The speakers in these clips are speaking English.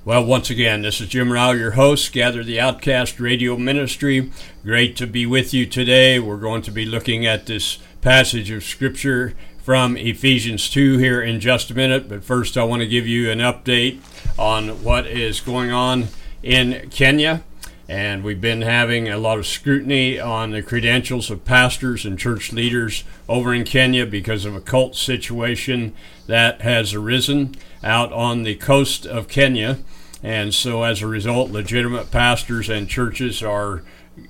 Well, once again, this is Jim Rao, your host, Gather the Outcast Radio Ministry. Great to be with you today. We're going to be looking at this passage of Scripture from Ephesians 2 here in just a minute. But first, I want to give you an update on what is going on in Kenya. And we've been having a lot of scrutiny on the credentials of pastors and church leaders over in Kenya because of a cult situation that has arisen out on the coast of Kenya. And so as a result, legitimate pastors and churches are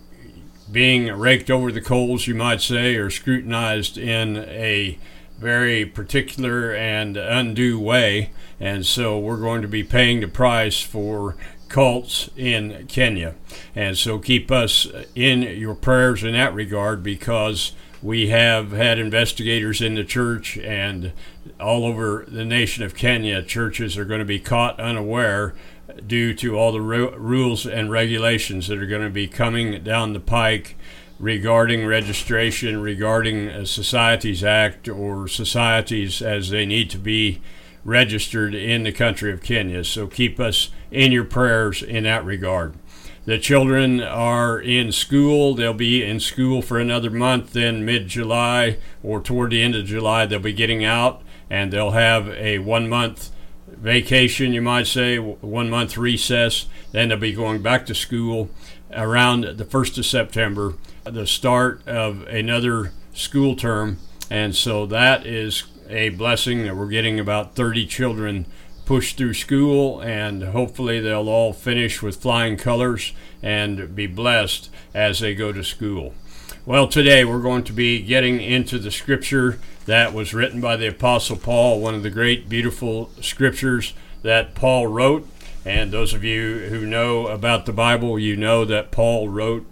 being raked over the coals, you might say, or scrutinized in a very particular and undue way. And so we're going to be paying the price for cults in Kenya. And so keep us in your prayers in that regard, because we have had investigators in the church and all over the nation of Kenya. Churches are going to be caught unaware due to all the rules and regulations that are going to be coming down the pike regarding registration, regarding a Societies Act, or societies as they need to be registered in the country of Kenya. So keep us in your prayers in that regard. The children are in school. They'll be in school for another month. Then mid-July or toward the end of July, they'll be getting out, and they'll have a 1 month vacation, you might say, 1 month recess. Then they'll be going back to school around the 1st of September, the start of another school term. And so that is a blessing that we're getting about 30 children pushed through school, and hopefully they'll all finish with flying colors and be blessed as they go to school. Well, today we're going to be getting into the scripture that was written by the Apostle Paul, one of the great, beautiful scriptures that Paul wrote. And those of you who know about the Bible, you know that Paul wrote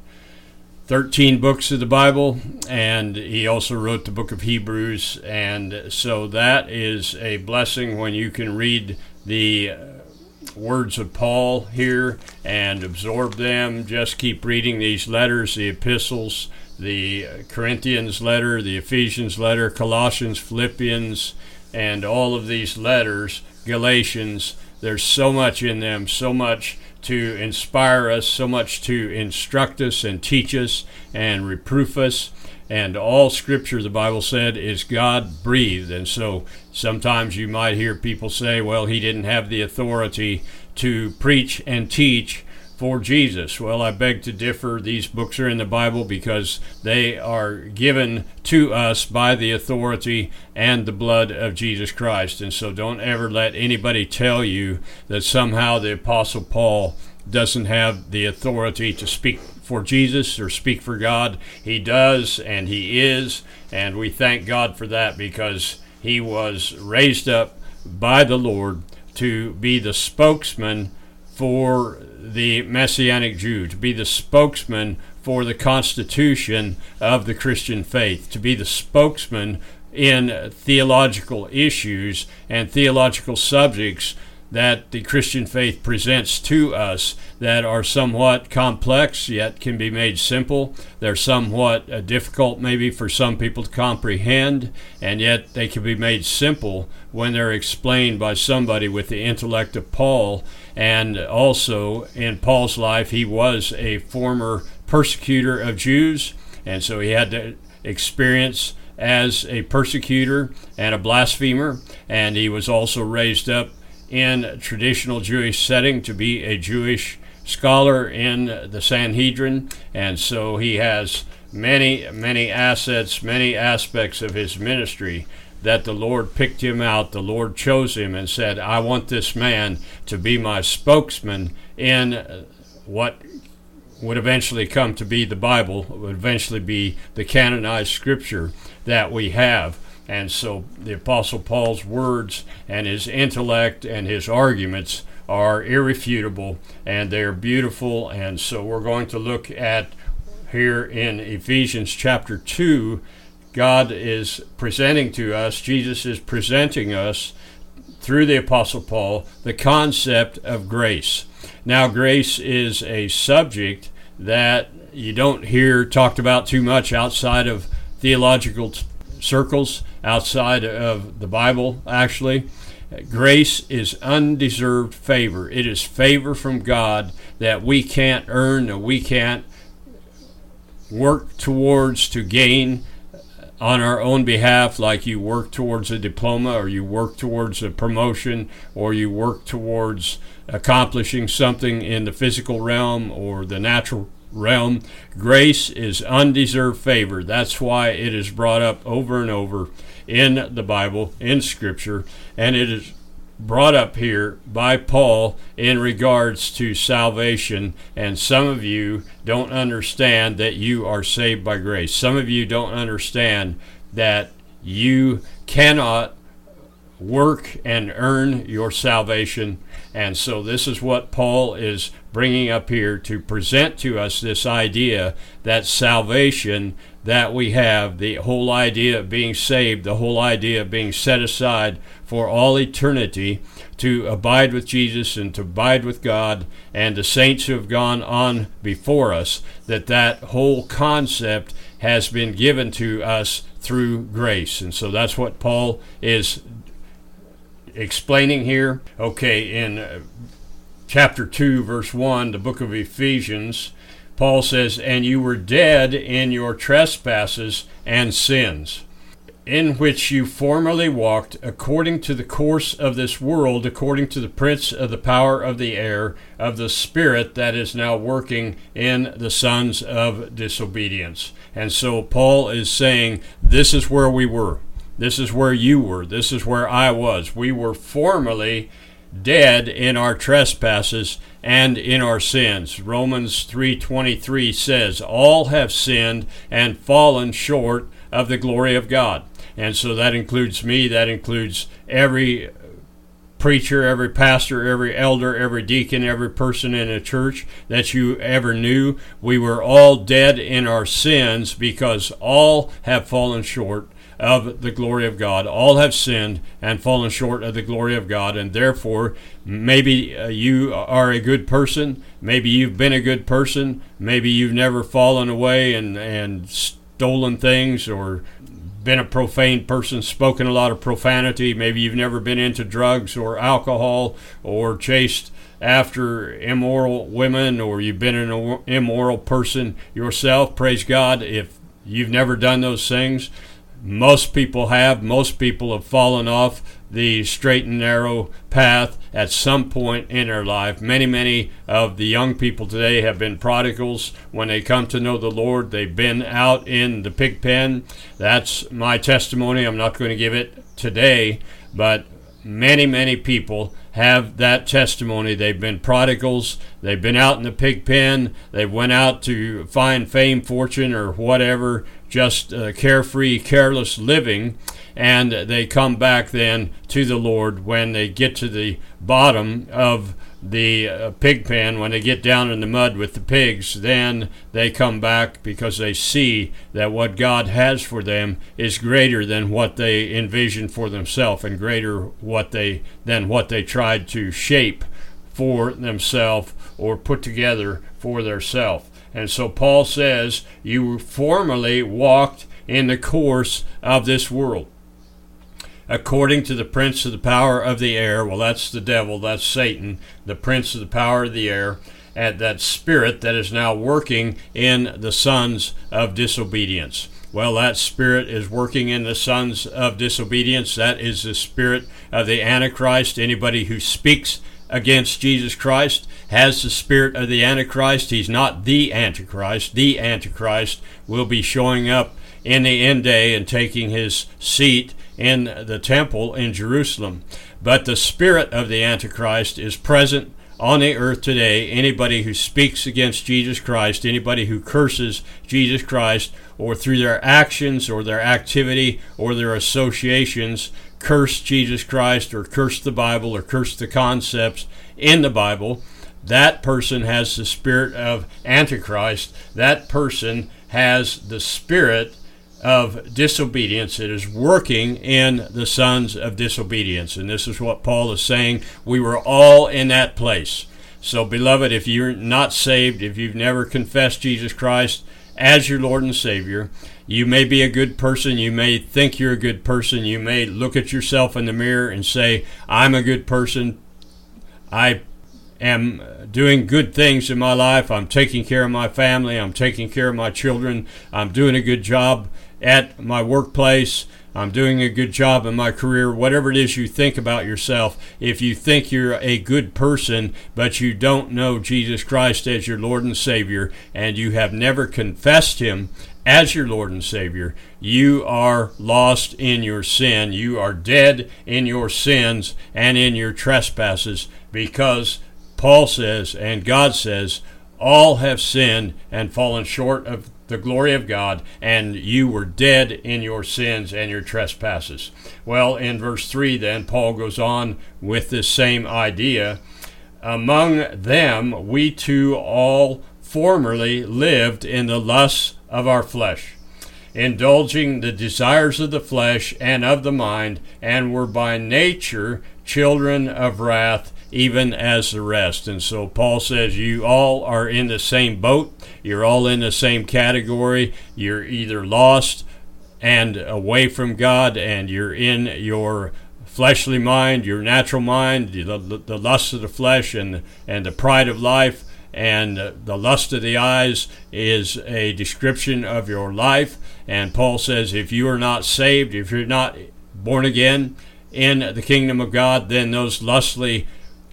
13 books of the Bible, and he also wrote the book of Hebrews. And so that is a blessing when you can read the words of Paul here and absorb them. Just keep reading these letters, the epistles, the Corinthians letter, the Ephesians letter, Colossians, Philippians, and all of these letters, Galatians. There's so much in them, so much to inspire us, so much to instruct us and teach us and reproof us. And all Scripture, the Bible said, is God-breathed. And so sometimes you might hear people say, well, he didn't have the authority to preach and teach for Jesus. Well, I beg to differ. These books are in the Bible because they are given to us by the authority and the blood of Jesus Christ. And so don't ever let anybody tell you that somehow the Apostle Paul doesn't have the authority to speak for Jesus or speak for God. He does, and he is, and we thank God for that, because he was raised up by the Lord to be the spokesman for the Messianic Jew, to be the spokesman for the constitution of the Christian faith, to be the spokesman in theological issues and theological subjects that the Christian faith presents to us that are somewhat complex, yet can be made simple. They're somewhat difficult maybe for some people to comprehend, and yet they can be made simple when they're explained by somebody with the intellect of Paul. And also in Paul's life, he was a former persecutor of Jews, and so he had to experience as a persecutor and a blasphemer, and he was also raised up in a traditional Jewish setting to be a Jewish scholar in the Sanhedrin. And so he has many assets, many aspects of his ministry that the Lord picked him out. The Lord chose him and said, I want this man to be my spokesman in what would eventually come to be the Bible, would eventually be the canonized scripture that we have. And so the Apostle Paul's words and his intellect and his arguments are irrefutable, and they're beautiful. And so we're going to look at here in Ephesians chapter 2, God is presenting to us, Jesus is presenting us through the Apostle Paul, the concept of grace. Now, grace is a subject that you don't hear talked about too much outside of theological circles, outside of the Bible, actually. Grace is undeserved favor. It is favor from God that we can't earn, that we can't work towards to gain on our own behalf, like you work towards a diploma, or you work towards a promotion, or you work towards accomplishing something in the physical realm or the natural realm. Grace is undeserved favor. That's why it is brought up over and over in the Bible, in Scripture, and it is brought up here by Paul in regards to salvation. And some of you don't understand that you are saved by grace. Some of you don't understand that you cannot work and earn your salvation. And so this is what Paul is bringing up here to present to us, this idea that salvation that we have, the whole idea of being saved, the whole idea of being set aside for all eternity to abide with Jesus and to abide with God and the saints who have gone on before us, that whole concept has been given to us through grace. And so that's what Paul is explaining here. Okay, in chapter 2, verse 1, the book of Ephesians, Paul says, "And you were dead in your trespasses and sins, in which you formerly walked according to the course of this world, according to the prince of the power of the air, of the spirit that is now working in the sons of disobedience." And so Paul is saying, this is where we were. This is where you were. This is where I was. We were formerly dead in our trespasses and in our sins. Romans 3:23 says, "All have sinned and fallen short of the glory of God." And so that includes me. That includes every preacher, every pastor, every elder, every deacon, every person in a church that you ever knew. We were all dead in our sins because all have fallen short of the glory of God. All have sinned and fallen short of the glory of God, and therefore maybe you are a good person, maybe you've been a good person, maybe you've never fallen away and stolen things or been a profane person, spoken a lot of profanity. Maybe you've never been into drugs or alcohol or chased after immoral women, or you've been an immoral person yourself. Praise God if you've never done those things. Most people have. Most people have fallen off the straight and narrow path at some point in their life. Many of the young people today have been prodigals. When they come to know the Lord, they've been out in the pig pen. That's my testimony. I'm not going to give it today, but many people have that testimony. They've been prodigals. They've been out in the pig pen. They went out to find fame, fortune, or whatever, just carefree, careless living, and they come back then to the Lord when they get to the bottom of the pig pen. When they get down in the mud with the pigs, then they come back because they see that what God has for them is greater than what they envisioned for themselves, and greater than what they tried to shape for themselves or put together for theirself. And so Paul says, you formerly walked in the course of this world, according to the prince of the power of the air. Well, that's the devil, that's Satan, the prince of the power of the air, and that spirit that is now working in the sons of disobedience. Well, that spirit is working in the sons of disobedience. That is the spirit of the Antichrist. Anybody who speaks against Jesus Christ has the spirit of the Antichrist. He's not the Antichrist. The Antichrist will be showing up in the end day and taking his seat in the temple in Jerusalem. But the spirit of the Antichrist is present on the earth today. Anybody who speaks against Jesus Christ, anybody who curses Jesus Christ, or through their actions or their activity or their associations curse Jesus Christ or curse the Bible or curse the concepts in the Bible, that person has the spirit of Antichrist. That person has the spirit of disobedience. It is working in the sons of disobedience. And this is what Paul is saying. We were all in that place. So, beloved, if you're not saved, if you've never confessed Jesus Christ as your Lord and Savior. You may be a good person. You may think you're a good person. You may look at yourself in the mirror and say, I'm a good person. I am doing good things in my life. I'm taking care of my family. I'm taking care of my children. I'm doing a good job at my workplace. I'm doing a good job in my career. Whatever it is you think about yourself, if you think you're a good person, but you don't know Jesus Christ as your Lord and Savior, and you have never confessed Him as your Lord and Savior, you are lost in your sin. You are dead in your sins and in your trespasses, because Paul says, and God says, all have sinned and fallen short of the glory of God, and you were dead in your sins and your trespasses. Well, in verse 3 then, Paul goes on with this same idea. Among them we too all formerly lived in the lusts of our flesh, indulging the desires of the flesh and of the mind, and were by nature children of wrath, even as the rest. And so Paul says you all are in the same boat. You're all in the same category. You're either lost and away from God, and you're in your fleshly mind, your natural mind, the lust of the flesh and the pride of life, and the lust of the eyes is a description of your life. And Paul says if you are not saved, if you're not born again in the kingdom of God, then those lustly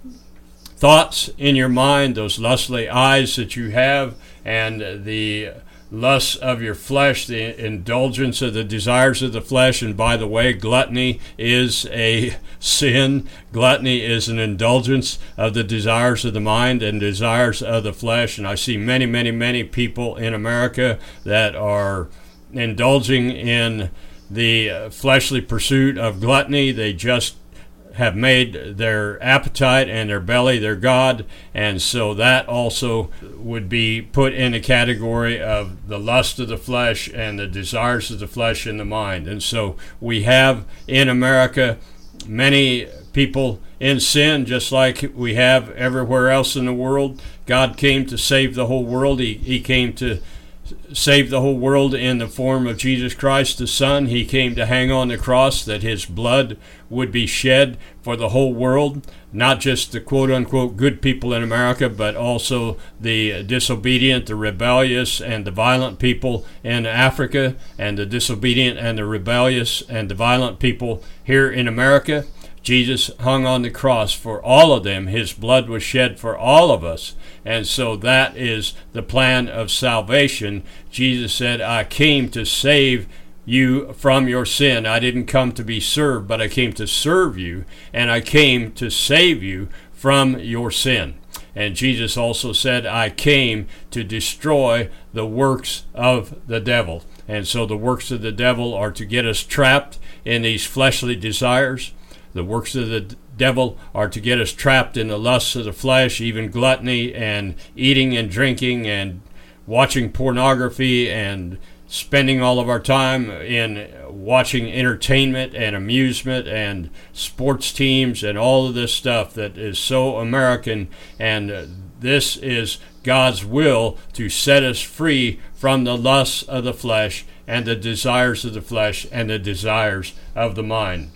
thoughts in your mind, those lustly eyes that you have, and the lusts of your flesh, the indulgence of the desires of the flesh. And by the way, gluttony is a sin. Gluttony is an indulgence of the desires of the mind and desires of the flesh. And I see many, many, many people in America that are indulging in the fleshly pursuit of gluttony. They just have made their appetite and their belly their God, and so that also would be put in a category of the lust of the flesh and the desires of the flesh in the mind. And so we have in America many people in sin, just like we have everywhere else in the world. God came to save the whole world. He came to save the whole world in the form of Jesus Christ the Son. He came to hang on the cross that His blood would be shed for the whole world, not just the quote-unquote good people in America, but also the disobedient, the rebellious, and the violent people in Africa, and the disobedient and the rebellious and the violent people here in America. Jesus hung on the cross for all of them. His blood was shed for all of us. And so that is the plan of salvation. Jesus said, I came to save you from your sin. I didn't come to be served, but I came to serve you, and I came to save you from your sin. And Jesus also said, I came to destroy the works of the devil. And so the works of the devil are to get us trapped in these fleshly desires. The works of the devil are to get us trapped in the lusts of the flesh, even gluttony and eating and drinking and watching pornography and spending all of our time in watching entertainment and amusement and sports teams and all of this stuff that is so American. And this is God's will to set us free from the lusts of the flesh and the desires of the flesh and the desires of the mind.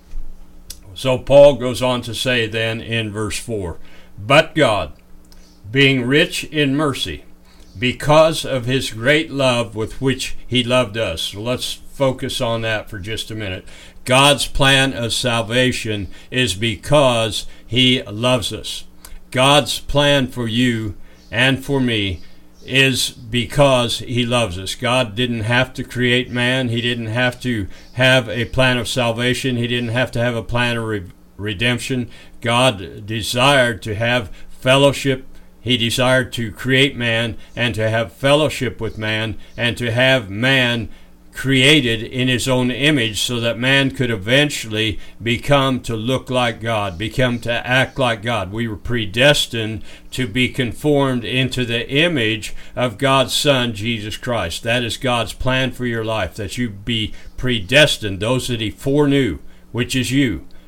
So Paul goes on to say then in verse 4, but God, being rich in mercy, because of His great love with which He loved us. So let's focus on that for just a minute. God's plan of salvation is because He loves us. God's plan for you and for me is because He loves us. God didn't have to create man. He didn't have to have a plan of salvation. He didn't have to have a plan of redemption. God desired to have fellowship. He desired to create man and to have fellowship with man and to have man created in His own image so that man could eventually become to look like God, become to act like God. We were predestined to be conformed into the image of God's Son, Jesus Christ. That is God's plan for your life, that you be predestined, those that He foreknew, which is you,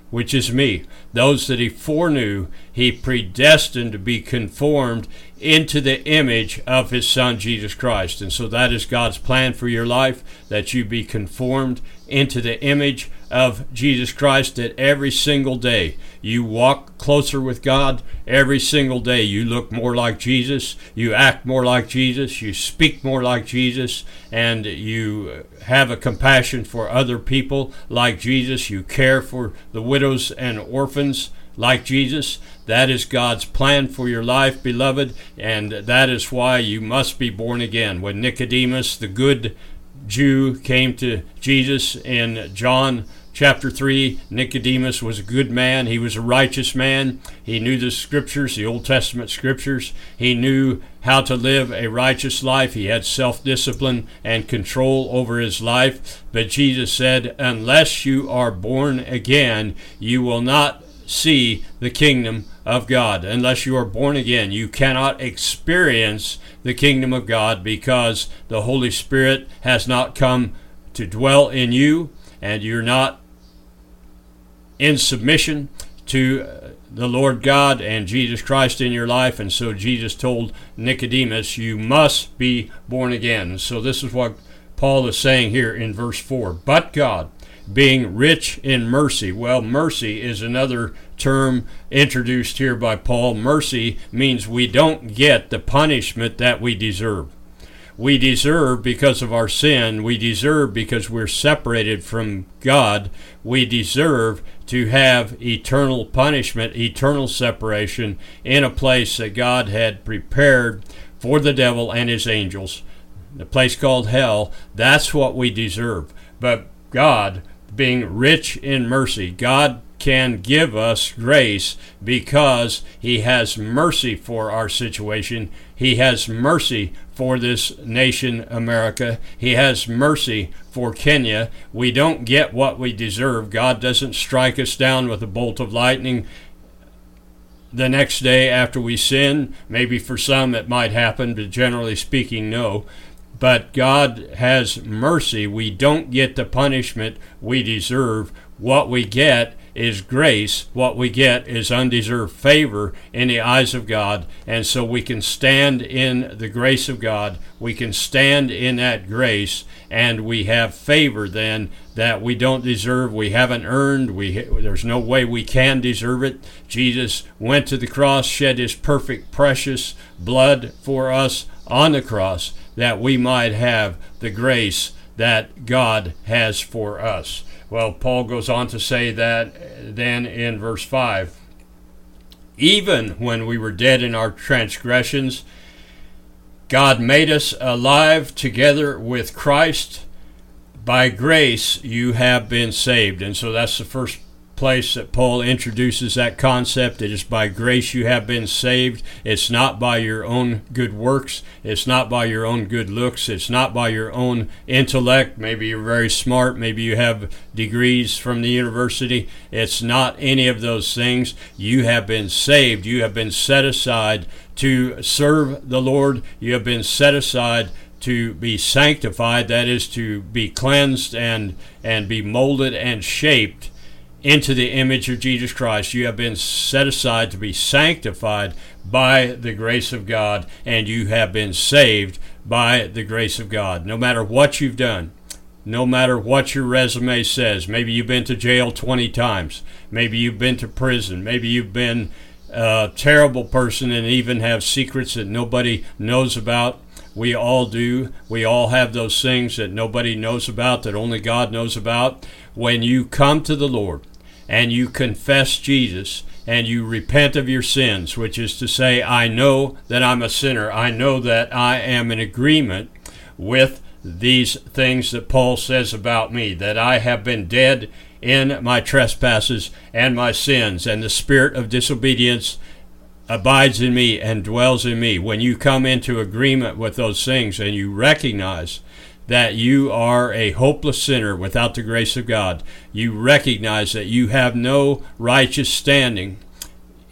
which is me. Those that he foreknew, he predestined to be conformed into the image of his Son, Jesus Christ. And so that is God's plan for your life, that you be conformed into the image of Jesus Christ, that every single day you walk closer with God. Every single day you look more like Jesus, you act more like Jesus, you speak more like Jesus, and you have a compassion for other people like Jesus. You care for the widows and orphans like Jesus. That is God's plan for your life, beloved, and that is why you must be born again. When Nicodemus, the good Jew, came to Jesus in John chapter 3, Nicodemus was a good man. He was a righteous man. He knew the scriptures, the Old Testament scriptures. He knew how to live a righteous life. He had self-discipline and control over his life. But Jesus said, unless you are born again, you will not see the kingdom of God. Unless you are born again, you cannot experience the kingdom of God, because the Holy Spirit has not come to dwell in you, and you're not in submission to the Lord God and Jesus Christ in your life. And so Jesus told Nicodemus, you must be born again. So this is what Paul is saying here in verse 4. But God, being rich in mercy. Well, mercy is another term introduced here by Paul. Mercy means we don't get the punishment that we deserve. We deserve because of our sin. We deserve because we're separated from God. We deserve to have eternal punishment, eternal separation in a place that God had prepared for the devil and his angels, the place called hell. That's what we deserve. But God, being rich in mercy, God can give us grace because he has mercy for our situation. He has mercy for this nation, America. He has mercy for Kenya. We don't get what we deserve. God doesn't strike us down with a bolt of lightning the next day after we sin. Maybe for some it might happen, but generally speaking, no. But God has mercy. We don't get the punishment we deserve. What we get is grace. What we get is undeserved favor in the eyes of God. And so we can stand in the grace of God. We can stand in that grace, and we have favor then that we don't deserve. We haven't earned. There's no way we can deserve it. Jesus went to the cross, shed his perfect, precious blood for us on the cross, that we might have the grace that God has for us. Well, Paul goes on to say that then in verse 5, even when we were dead in our transgressions, God made us alive together with Christ. By grace you have been saved. And so that's the first place that Paul introduces that concept. It is by grace you have been saved. It's not by your own good works. It's not by your own good looks. It's not by your own intellect. Maybe you're very smart. Maybe you have degrees from the university. It's not any of those things. You have been saved. You have been set aside to serve the Lord. You have been set aside to be sanctified, that is, to be cleansed and be molded and shaped into the image of Jesus Christ. You have been set aside to be sanctified by the grace of God, and you have been saved by the grace of God. No matter what you've done, no matter what your resume says, maybe you've been to jail 20 times, maybe you've been to prison, maybe you've been a terrible person and even have secrets that nobody knows about. We all do. We all have those things that nobody knows about, that only God knows about. When you come to the Lord and you confess Jesus and you repent of your sins, which is to say, I know that I'm a sinner. I know that I am in agreement with these things that Paul says about me, that I have been dead in my trespasses and my sins, and the spirit of disobedience abides in me and dwells in me. When you come into agreement with those things and you recognize that you are a hopeless sinner without the grace of God, you recognize that you have no righteous standing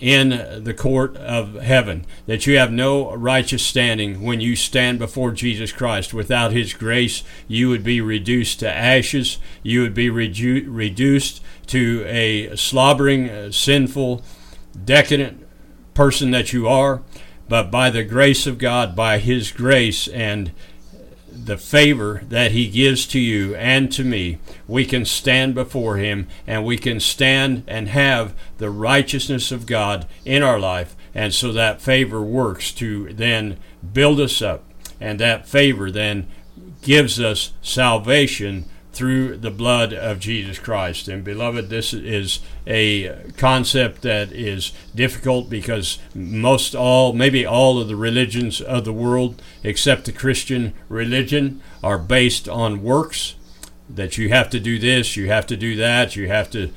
in the court of heaven, that you have no righteous standing when you stand before Jesus Christ. Without his grace, you would be reduced to ashes. You would be reduced to a slobbering, sinful, decadent person that you are. But by the grace of God, by his grace and the favor that he gives to you and to me, we can stand before him, and we can stand and have the righteousness of God in our life. And so that favor works to then build us up, and that favor then gives us salvation through the blood of Jesus Christ. And beloved, this is a concept that is difficult, because maybe all of the religions of the world, except the Christian religion, are based on works, that you have to do this, you have to do that, you have to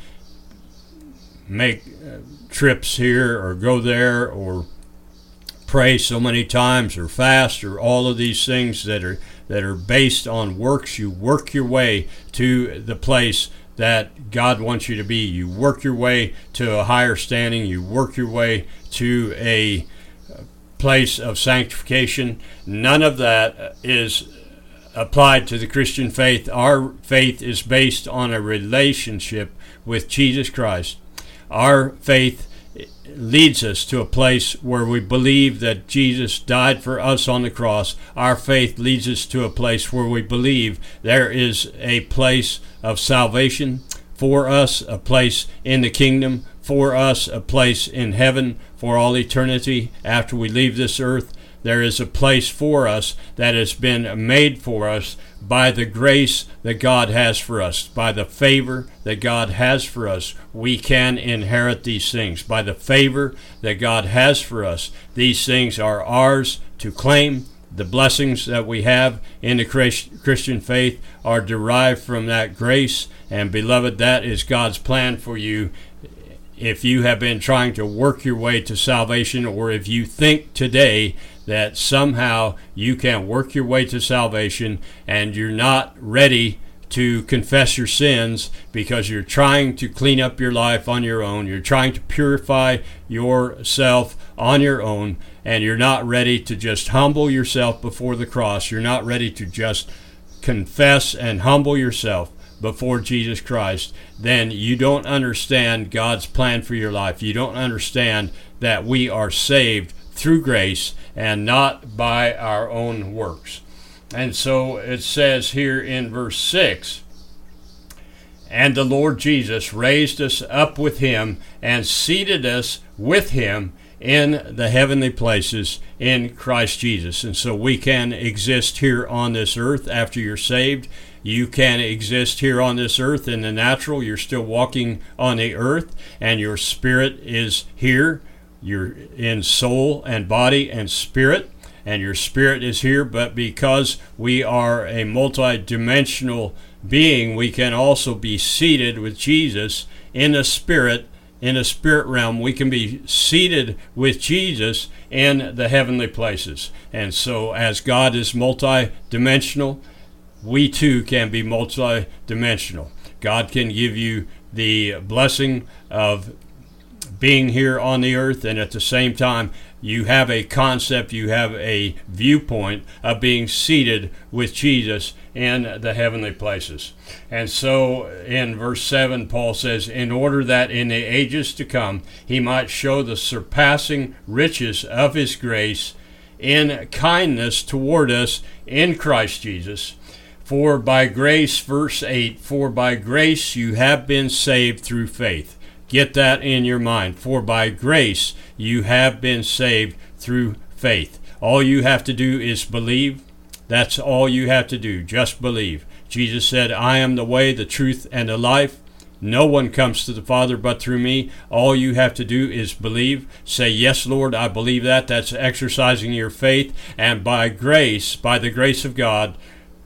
make trips here or go there or pray so many times or fast, or all of these things that are based on works. You work your way to the place that God wants you to be. You work your way to a higher standing. You work your way to a place of sanctification. None of that is applied to the Christian faith. Our faith is based on a relationship with Jesus Christ. Our faith leads us to a place where we believe that Jesus died for us on the cross. Our faith leads us to a place where we believe there is a place of salvation for us, a place in the kingdom for us, a place in heaven for all eternity after we leave this earth. There is a place for us that has been made for us by the grace that God has for us, by the favor that God has for us. We can inherit these things. By the favor that God has for us, these things are ours to claim. The blessings that we have in the Christian faith are derived from that grace. And beloved, that is God's plan for you. If you have been trying to work your way to salvation, or if you think today that somehow you can work your way to salvation and you're not ready to confess your sins because you're trying to clean up your life on your own, you're trying to purify yourself on your own, and you're not ready to just humble yourself before the cross, you're not ready to just confess and humble yourself before Jesus Christ, then you don't understand God's plan for your life. You don't understand that we are saved through grace and not by our own works. And so it says here in verse 6, "And the Lord Jesus raised us up with him and seated us with him in the heavenly places in Christ Jesus." And so we can exist here on this earth after you're saved. You can exist here on this earth in the natural. You're still walking on the earth, and your spirit is here. You're in soul and body and spirit, and your spirit is here. But because we are a multi-dimensional being, we can also be seated with Jesus in the spirit realm. We can be seated with Jesus in the heavenly places. And so as God is multi-dimensional, we too can be multi-dimensional. God can give you the blessing of being here on the earth, and at the same time you have a concept, you have a viewpoint of being seated with Jesus in the heavenly places. And so in verse 7, Paul says, "In order that in the ages to come he might show the surpassing riches of his grace in kindness toward us in Christ Jesus. For by grace," verse 8, "for by grace you have been saved through faith." Get that in your mind. For by grace you have been saved through faith. All you have to do is believe. That's all you have to do. Just believe. Jesus said, "I am the way, the truth, and the life. No one comes to the Father but through me." All you have to do is believe. Say, "Yes, Lord, I believe that." That's exercising your faith. And by grace, by the grace of God,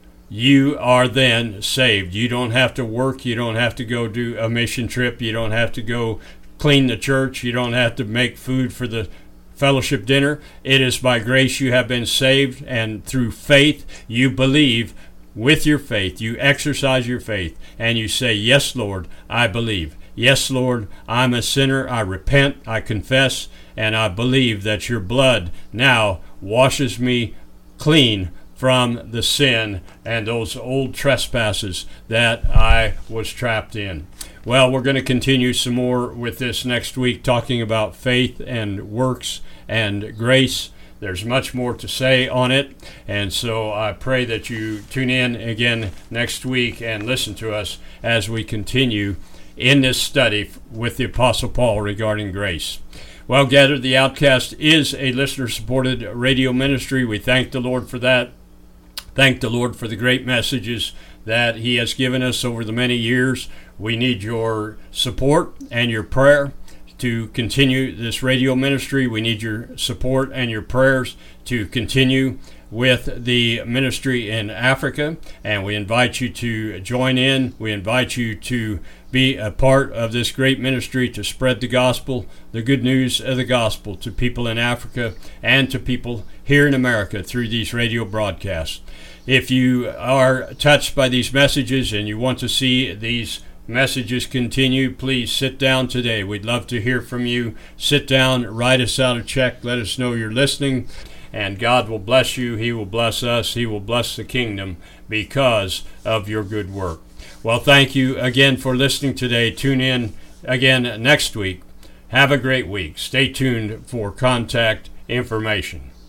you are then saved. You don't have to work. You don't have to go do a mission trip. You don't have to go clean the church. You don't have to make food for the fellowship dinner. It is by grace you have been saved, and through faith you believe. With your faith, you exercise your faith, and you say, "Yes, Lord, I believe. Yes, Lord, I'm a sinner. I repent, I confess, and I believe that your blood now washes me clean from the sin and those old trespasses that I was trapped in. Well, we're going to continue some more with this next week, talking about faith and works and grace. There's much more to say on it, and so I pray that you tune in again next week and listen to us as we continue in this study with the Apostle Paul regarding grace. Well, Gather the Outcast is a listener-supported radio ministry. We thank the Lord for that. Thank the Lord for the great messages that He has given us over the many years. We need your support and your prayer to continue this radio ministry. We need your support and your prayers to continue with the ministry in Africa, and we invite you to join in. We invite you to be a part of this great ministry to spread the gospel, the good news of the gospel, to people in Africa and to people here in America through these radio broadcasts. If you are touched by these messages and you want to see these messages continue, please sit down today. We'd love to hear from you. Sit down, write us out a check, let us know you're listening, and God will bless you. He will bless us. He will bless the kingdom because of your good work. Well, thank you again for listening today. Tune in again next week. Have a great week. Stay tuned for contact information.